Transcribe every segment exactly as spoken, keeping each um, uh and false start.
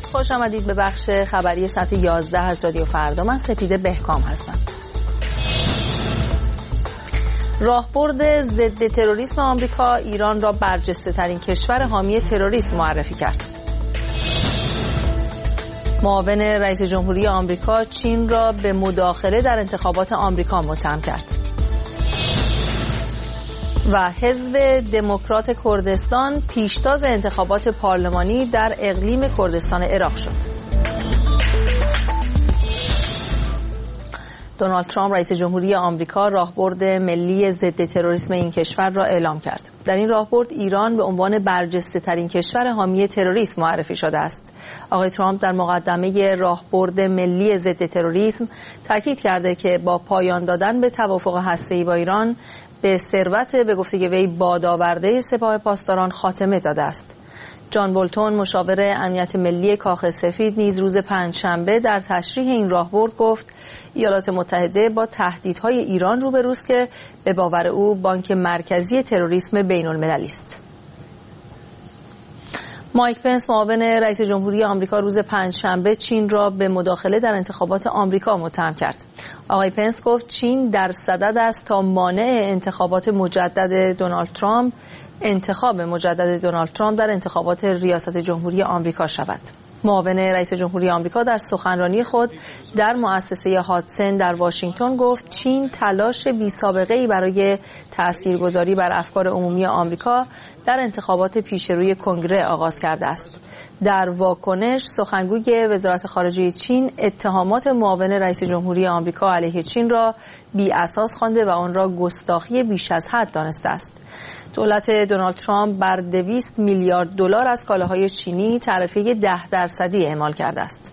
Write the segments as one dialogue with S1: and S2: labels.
S1: خوش آمدید به بخش خبری ساعت یازده از رادیو فردا. من سپیده بهکام هستم. راهبرد ضد تروریسم آمریکا ایران را برجسته ترین کشور حامی تروریسم معرفی کرد. معاون رئیس جمهوری آمریکا چین را به مداخله در انتخابات آمریکا متهم کرد. و حزب دموکرات کردستان پیشتاز انتخابات پارلمانی در اقلیم کردستان عراق شد. دونالد ترامپ رئیس جمهوری آمریکا راهبرد ملی ضد تروریسم این کشور را اعلام کرد. در این راهبرد ایران به عنوان برجسته ترین کشور حامی تروریسم معرفی شده است. آقای ترامپ در مقدمه راهبرد ملی ضد تروریسم تاکید کرده که با پایان دادن به توافق هسته‌ای با ایران به ثروت به گفته وی بادآورده سپاه پاسداران خاتمه داده است. جان بولتون مشاور امنیت ملی کاخ سفید نیز روز پنجشنبه در تشریح این راهبرد گفت ایالات متحده با تهدیدهای ایران روبروست که به باور او بانک مرکزی تروریسم بین المللی است. مایک پنس معاون رئیس جمهوری آمریکا روز پنجشنبه چین را به مداخله در انتخابات آمریکا متهم کرد. آقای پنس گفت چین در صدد است تا مانع انتخابات مجدد دونالد ترامپ انتخاب مجدد دونالد ترامپ در انتخابات ریاست جمهوری آمریکا شود. معاون رئیس جمهوری آمریکا در سخنرانی خود در مؤسسه هادسن در واشنگتن گفت چین تلاش بی‌سابقه‌ای برای تاثیرگذاری بر افکار عمومی آمریکا در انتخابات پیشروی کنگره آغاز کرده است. در واکنش سخنگوی وزارت خارجه چین اتهامات معاون رئیس جمهوری آمریکا علیه چین را بی اساس خوانده و آن را گستاخی بیش از حد دانسته است. دولت دونالد ترامپ بر دویست میلیارد دلار از کالاهای چینی تعرفه ده درصدی اعمال کرده است.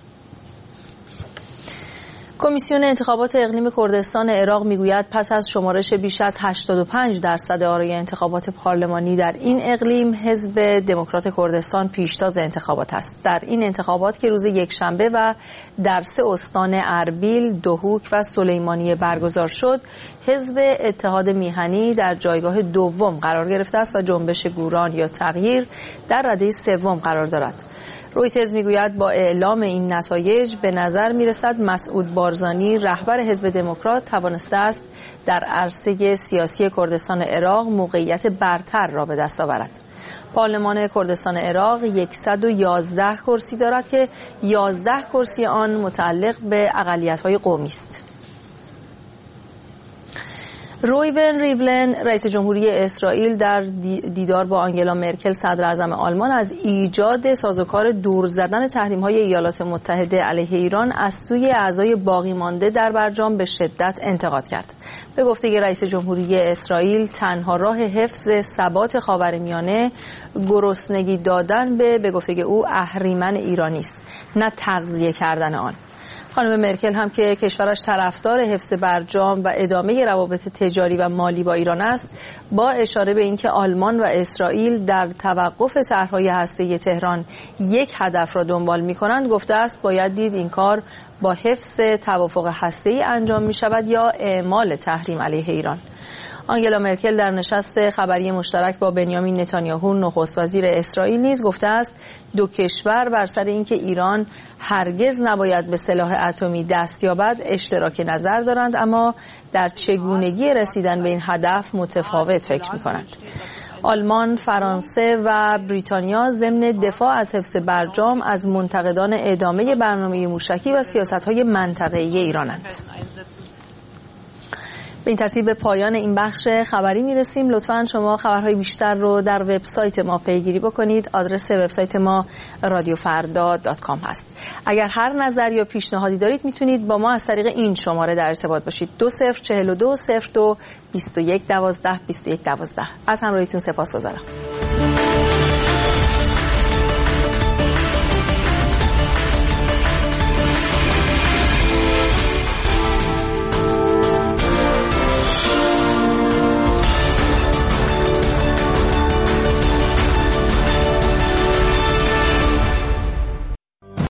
S1: کمیسیون انتخابات اقلیم کردستان عراق میگوید پس از شمارش بیش از هشتاد و پنج درصد آرای انتخابات پارلمانی در این اقلیم، حزب دموکرات کردستان پیشتاز انتخابات است. در این انتخابات که روز یکشنبه و در سه استان اربیل، دهوک و سلیمانیه برگزار شد، حزب اتحاد میهنی در جایگاه دوم قرار گرفته است و جنبش گوران یا تغییر در رده سوم قرار دارد. رویترز میگوید با اعلام این نتایج به نظر میرسد مسعود بارزانی رهبر حزب دموکرات توانسته است در عرصه سیاسی کردستان عراق موقعیت برتر را به دست آورد. پارلمان کردستان عراق صد و یازده کرسی دارد که یازده کرسی آن متعلق به اقلیت‌های قومی است. رویون ریولن رئیس جمهوری اسرائیل در دیدار با آنگلا مرکل صدر اعظم آلمان از ایجاد سازوکار دور زدن تحریم‌های ایالات متحده علیه ایران از سوی اعضای باقی مانده در برجام به شدت انتقاد کرد. به گفته رئیس جمهوری اسرائیل تنها راه حفظ ثبات خاورمیانه گرسنگی دادن به به گفته او اهریمن ایرانی است، نه تغذیه کردن آن. خانم مرکل هم که کشورش طرفدار حفظ برجام و ادامه روابط تجاری و مالی با ایران است، با اشاره به اینکه آلمان و اسرائیل در توقف طرح‌های هسته‌ای تهران یک هدف را دنبال می‌کنند، گفته است باید دید این کار با حفظ توافق هسته‌ای انجام می‌شود یا اعمال تحریم علیه ایران. آنگلا مرکل در نشست خبری مشترک با بنیامین نتانیاهو نخست وزیر اسرائیل نیز گفته است دو کشور بر سر اینکه ایران هرگز نباید به سلاح اتمی دست یابد اشتراک نظر دارند، اما در چگونگی رسیدن به این هدف متفاوت فکر می‌کنند. آلمان، فرانسه و بریتانیا ضمن دفاع از حفظ برجام از منتقدان ادامه برنامه موشکی و سیاست‌های منطقه‌ای ایرانند. به این ترتیب به پایان این بخش خبری میرسیم. لطفاً شما خبرهای بیشتر رو در وبسایت ما پیگیری بکنید. آدرس وبسایت ما رادیو فردا دات کام هست. اگر هر نظر یا پیشنهادی دارید میتونید با ما از طریق این شماره در ارتباط باشید: دو صفر چهل و دو صفر دو بیست و یک دوازده بیست و یک دوازده. از همراهیتون سپاسگزارم.